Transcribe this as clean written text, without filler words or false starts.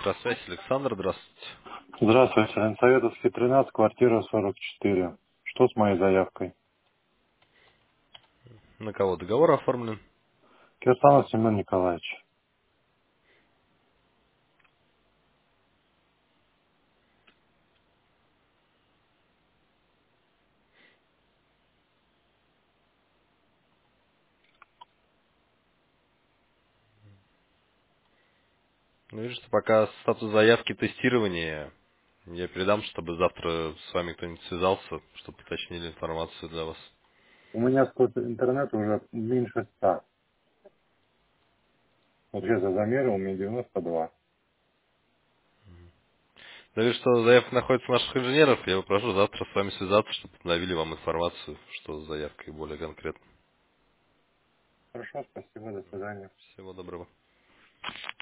Электросвязь, Александр, здравствуйте. Здравствуйте, Ленсоветовский, 13, квартира 44. Что с моей заявкой? На кого договор оформлен? Кирсанов Семен Николаевич. Ну, вижу, что пока статус заявки тестирования. Я передам, чтобы завтра с вами кто-нибудь связался, чтобы уточнили информацию для вас. У меня скорость интернета уже меньше 100. Вот я замерил, у меня 92. Я вижу, что заявка находится у наших инженеров. Я попрошу завтра с вами связаться, чтобы обновили вам информацию, что с заявкой более конкретно. Хорошо, спасибо, до свидания. Всего доброго.